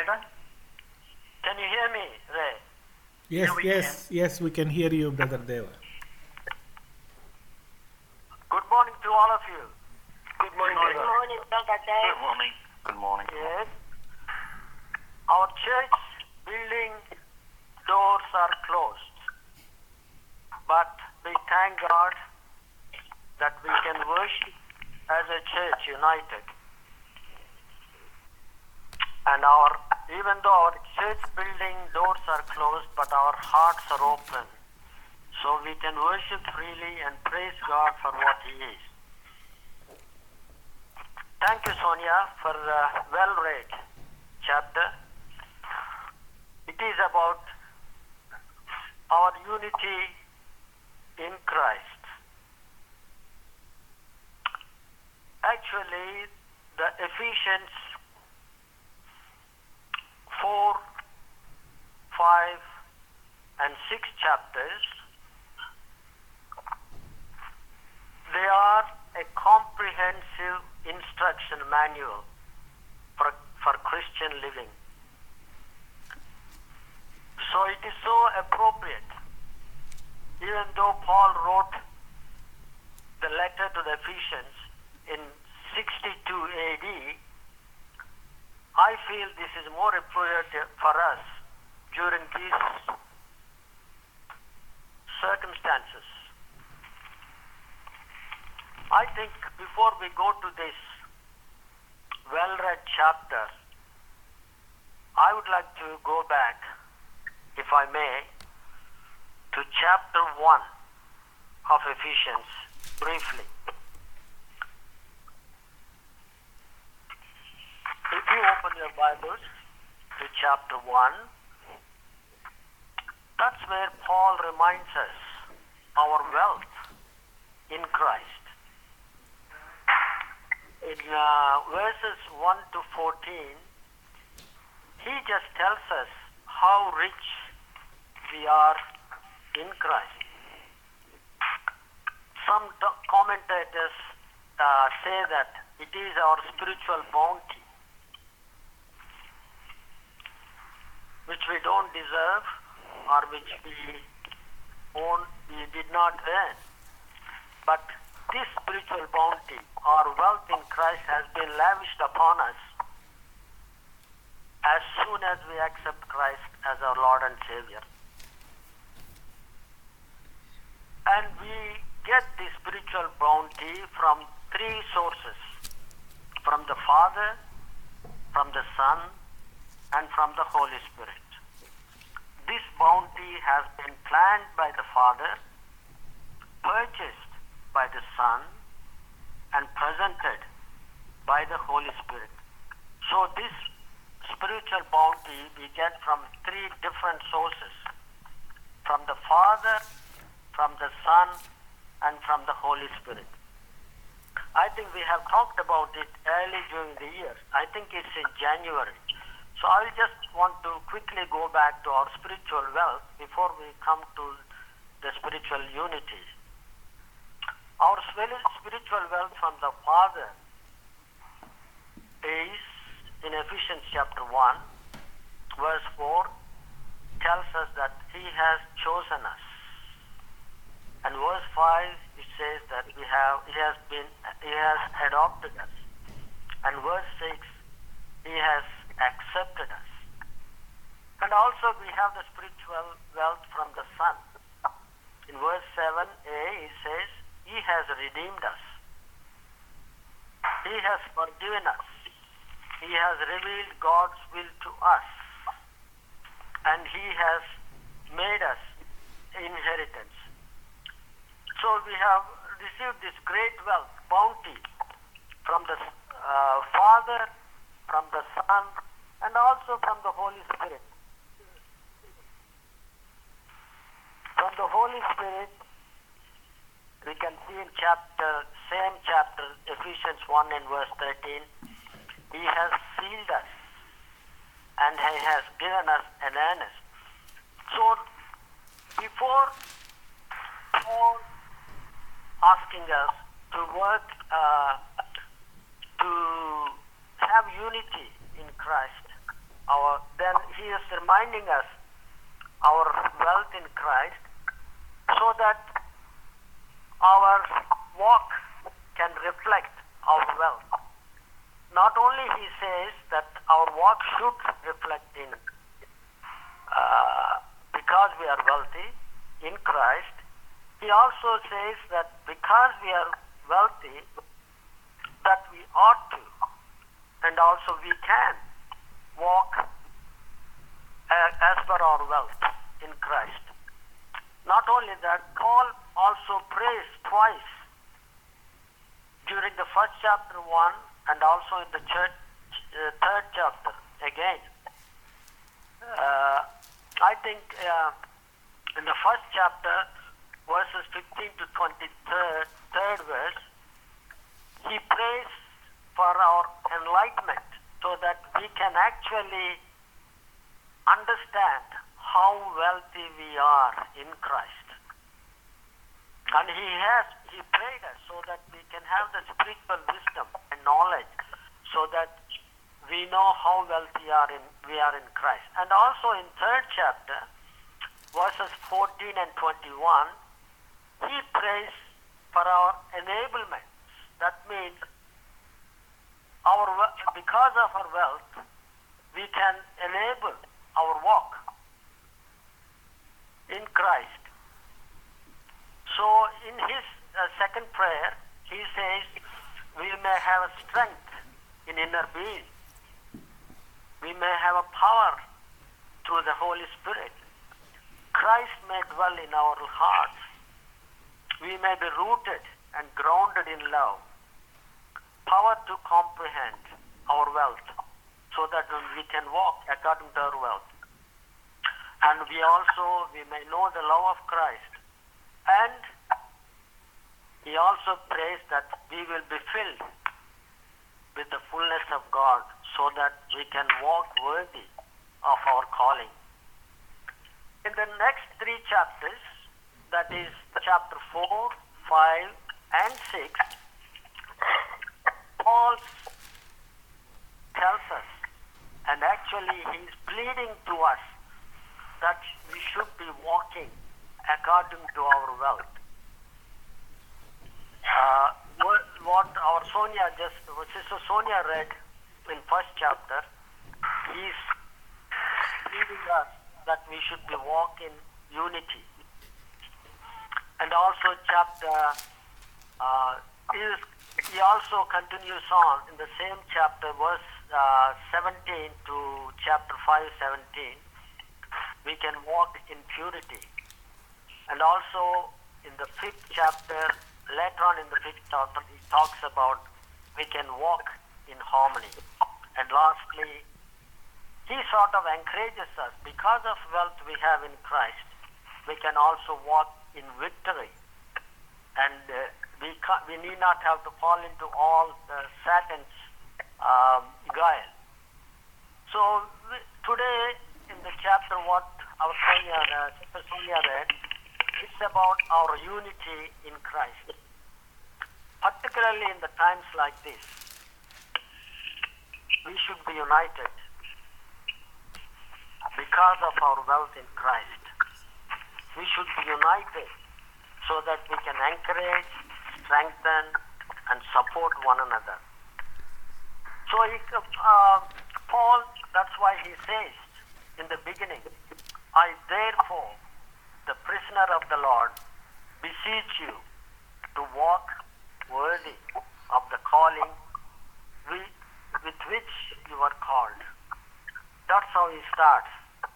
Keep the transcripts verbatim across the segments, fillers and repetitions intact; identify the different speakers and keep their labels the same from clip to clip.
Speaker 1: Deva? Can you hear me, Ray?
Speaker 2: Yes,
Speaker 1: Yeah, we
Speaker 2: yes, yes, we can hear you, Brother Deva.
Speaker 1: Good morning to all of you. Good morning,
Speaker 3: Good
Speaker 1: Deva.
Speaker 3: morning, Brother Dave.
Speaker 4: Good morning. Good morning.
Speaker 1: Yes. Our church building doors are closed, but we thank God that we can worship as a church united. And our, even though our church building doors are closed, but our hearts are open, so we can worship freely and praise God for what He is. Thank you, Sonia, for a well-read chapter. It is about our unity in Christ. Actually, the Ephesians four, five, and six chapters, they are a comprehensive instruction manual for, for Christian living. So it is so appropriate. Even though Paul wrote the letter to the Ephesians in sixty-two A D, I feel this is more appropriate for us during these circumstances. I think before we go to this well-read chapter, I would like to go back, if I may, to chapter one of Ephesians briefly. If you open your Bibles to chapter one, that's where Paul reminds us our wealth in Christ. In uh, verses one to fourteen, he just tells us how rich we are in Christ. Some t- commentators uh, say that it is our spiritual bounty, which we don't deserve or which we own, we did not earn. But this spiritual bounty or wealth in Christ has been lavished upon us as soon as we accept Christ as our Lord and Savior. And we get this spiritual bounty from three sources: from the Father, from the Son, and from the Holy Spirit. This bounty has been planned by the Father, purchased by the Son, and presented by the Holy Spirit. So this spiritual bounty we get from three different sources: from the Father, from the Son, and from the Holy Spirit. I think we have talked about it early during the year. I think it's in January. So I just want to quickly go back to our spiritual wealth before we come to the spiritual unity. Our spiritual wealth from the Father is in Ephesians chapter one, verse four, tells us that He has chosen us. And verse five, it says that we have He has been He has adopted us. And verse six, He has accepted us. And also we have the spiritual wealth from the Son. In verse seven a, it says, He has redeemed us. He has forgiven us. He has revealed God's will to us. And He has made us inheritance. So we have received this great wealth, bounty, from the uh, Father, from the Son, and also from the Holy Spirit. From the Holy Spirit, we can see in chapter, same chapter, Ephesians one and verse thirteen, He has sealed us and He has given us an earnest. So, before Paul asking us to work, uh, to have unity in Christ, our he is reminding us our wealth in Christ so that our walk can reflect our wealth. Not only he says that our walk should reflect in, uh, because we are wealthy in Christ, he also says that because we are wealthy, that we ought to, and also we can walk uh, as per our wealth in Christ. Not only that, Paul also prays twice during the first chapter one and also in the church, uh, third chapter again. Uh, I think uh, in the first chapter, verses fifteen to twenty-third, third verse, he prays for our enlightenment so that we can actually understand how wealthy we are in Christ. And he has, he prayed us so that we can have the spiritual wisdom and knowledge so that we know how wealthy are in, we are in Christ. And also in third chapter, verses fourteen and twenty-one, he prays for our enablement. That means our because of our wealth, we can enable our walk in Christ. So in his uh, second prayer, he says, we may have a strength in inner being. We may have a power through the Holy Spirit. Christ may dwell in our hearts. We may be rooted and grounded in love. Power to comprehend our wealth so that we can walk according to our wealth. And we also, we may know the love of Christ. And he also prays that we will be filled with the fullness of God so that we can walk worthy of our calling. In the next three chapters, that is chapter four, five, and six, Paul tells us, and actually he is pleading to us that we should be walking according to our wealth. Uh, what, what our Sonia just, what Sister Sonia read in first chapter, he's leading us that we should be walk in unity. And also chapter, uh, is, he also continues on in the same chapter, verse uh, seventeen to chapter five, seventeen. We can walk in purity. And also in the fifth chapter, later on in the fifth chapter, he talks about we can walk in harmony. And lastly, he sort of encourages us, because of wealth we have in Christ, we can also walk in victory. And uh, we, ca- we need not have to fall into all the Satan's um, guile. So we, today in the chapter what our Sonia, uh, Sister Sonia read, it's about our unity in Christ. Particularly in the times like this, we should be united because of our wealth in Christ. We should be united so that we can encourage, strengthen, and support one another. So he, uh, Paul, that's why he says in the beginning, I therefore, the prisoner of the Lord, beseech you to walk worthy of the calling with, with which you are called. That's how he starts.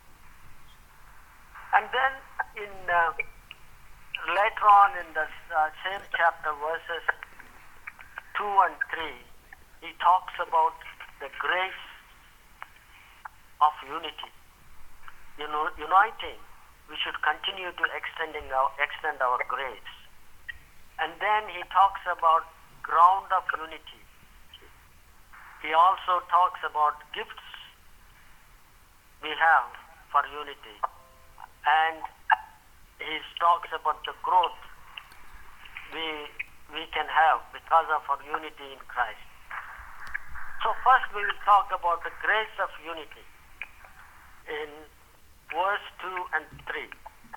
Speaker 1: And then in uh, later on in the uh, same chapter, verses two and three, he talks about the grace of unity. You know, uniting, we should continue to extending our, extend our grace. And then he talks about ground of unity. He also talks about gifts we have for unity. And he talks about the growth we, we can have because of our unity in Christ. So first we will talk about the grace of unity. in verse two and three.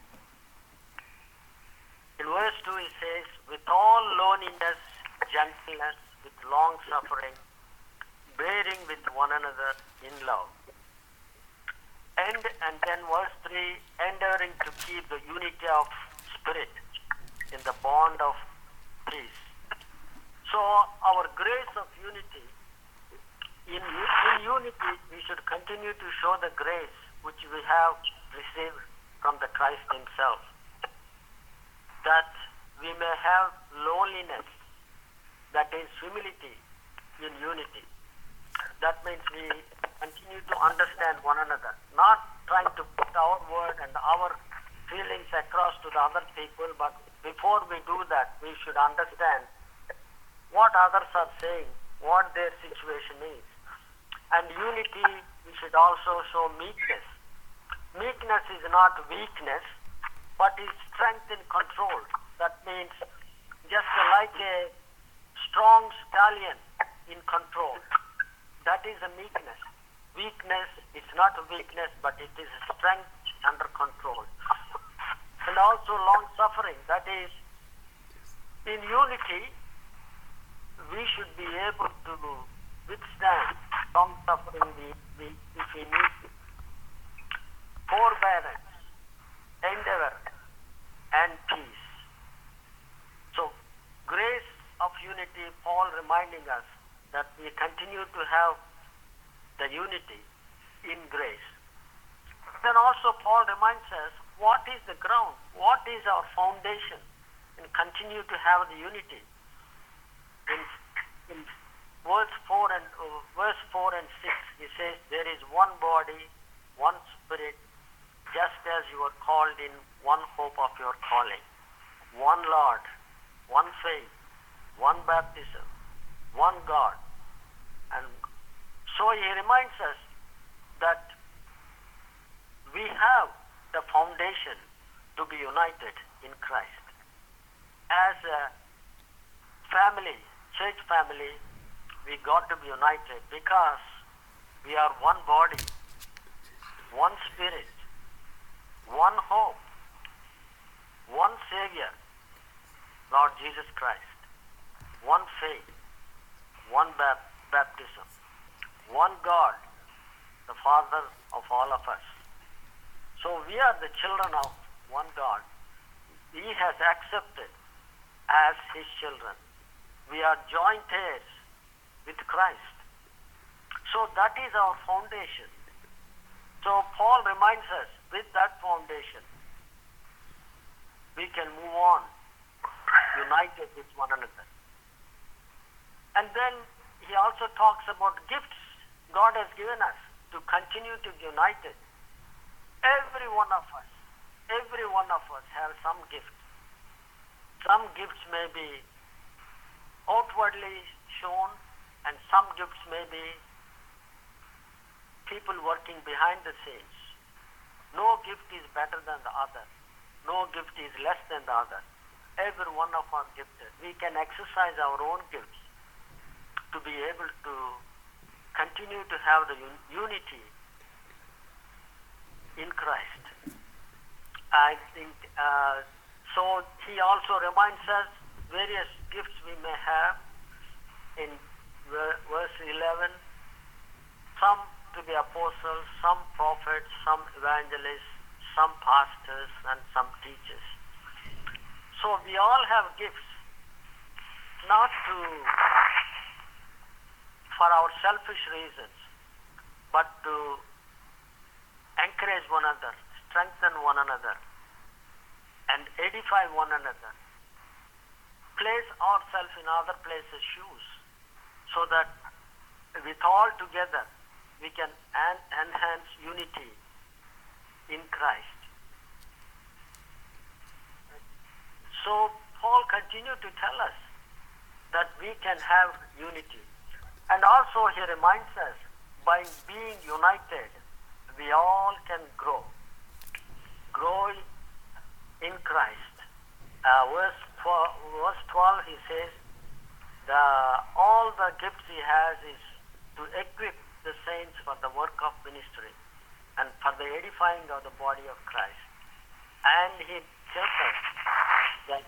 Speaker 1: In verse two it says, with all lowliness, gentleness, with long suffering, bearing with one another in love. And, and then verse three, endeavoring to keep the unity of spirit in the bond of peace. So our grace of unity, in, in unity we should continue to show the grace which we have received from the Christ himself. That we may have lowliness, that is humility in unity. That means we continue to understand one another, not trying to put our word and our feelings across to the other people, but before we do that, we should understand what others are saying, what their situation is. And unity, we should also show meekness. Meekness is not weakness, but is strength in control. That means just like a strong stallion in control. That is a meekness. Weakness is not a weakness, but it is a strength under control. And also long suffering. That is, in unity, we should be able to withstand long suffering we, we, if we need to. Forbearance, endeavor, and peace. So, grace of unity, Paul reminding us that we continue to have the unity in grace. Then also Paul reminds us what is the ground, what is our foundation, and continue to have the unity. In, in verse four and uh, verse four and six, he says, "There is one body, one spirit, just as you are called in one hope of your calling, one Lord, one faith, one baptism, one God." And so he reminds us that we have the foundation to be united in Christ. As a family, church family, we got to be united because we are one body, one spirit, one hope, one Savior, Lord Jesus Christ, one faith, one bap- baptism, one God, the Father of all of us. So we are the children of one God. He has accepted as his children. We are joint heirs with Christ. So that is our foundation. So Paul reminds us, with that foundation, we can move on, united with one another. And then he also talks about gifts God has given us to continue to be united. Every one of us, every one of us have some gifts. Some gifts may be outwardly shown, and some gifts may be people working behind the scenes. No gift is better than the other. No gift is less than the other. Every one of us gifted. We can exercise our own gifts to be able to continue to have the un- unity in Christ. I think, uh, so he also reminds us various gifts we may have in ver- verse eleven. Some to be apostles, some prophets, some evangelists, some pastors, and some teachers. So we all have gifts, not to for our selfish reasons, but to encourage one another, strengthen one another, and edify one another. Place ourselves in other places' shoes, so that with all together we can en- enhance unity in Christ. So Paul continued to tell us that we can have unity. And also he reminds us, by being united, we all can grow. Grow in Christ. Uh, verse, twelve, verse twelve, he says, the, all the gifts he has is to equip the saints for the work of ministry, and for the edifying of the body of Christ. And he tells us that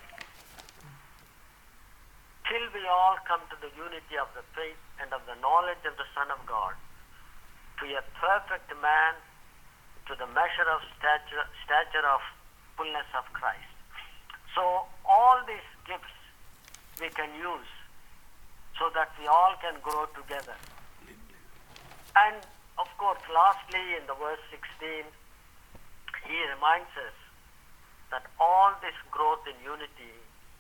Speaker 1: till we all come to the unity of the faith and of the knowledge of the Son of God, to a perfect man, to the measure of stature, stature of fullness of Christ. So all these gifts we can use so that we all can grow together. And of course, lastly in the verse sixteen, he reminds us that all this growth in unity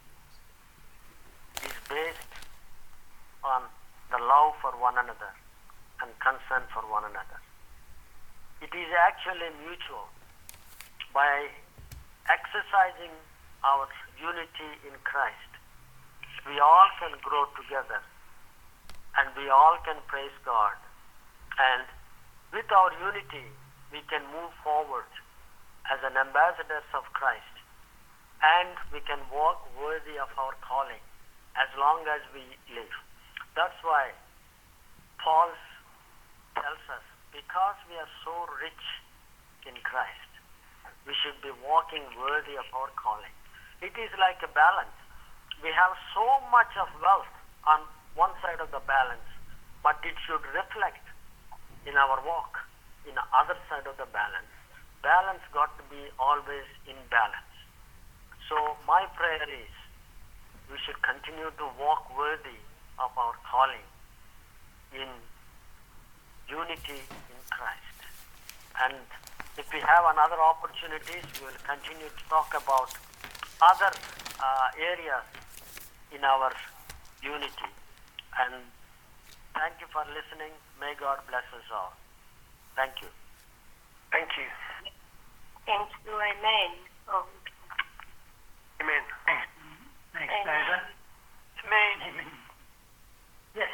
Speaker 1: is based on the love for one another and concern for one another. It is actually mutual. By exercising our unity in Christ, we all can grow together and we all can praise God. And with our unity, we can move forward as an ambassadors of Christ, and we can walk worthy of our calling as long as we live. That's why Paul tells us, because we are so rich in Christ, we should be walking worthy of our calling. It is like a balance. We have so much of wealth on one side of the balance, but it should reflect in our walk in the other side of the balance. Balance got to be always in balance. So my prayer is we should continue to walk worthy of our calling in unity in Christ. And if we have another opportunities, we will continue to talk about other uh, areas in our unity. And thank you for listening. May God bless us all. Thank you.
Speaker 3: Thank you.
Speaker 4: Thank you. Amen. Oh.
Speaker 3: Amen.
Speaker 5: Thanks, Thanks
Speaker 4: Amen.
Speaker 5: David.
Speaker 3: Amen.
Speaker 5: Amen. Yes.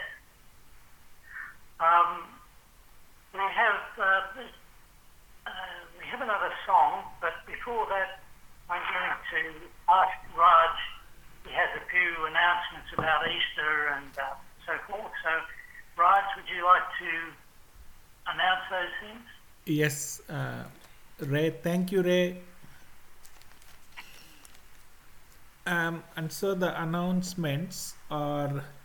Speaker 5: Um, we have uh, this, uh, we have another song, but before that, I'm going to ask Raj. He has a few announcements about Easter and uh, so forth. So, Raj, would you like to announce those things?
Speaker 2: Yes, uh, Ray. Thank you, Ray. Um, and so the announcements are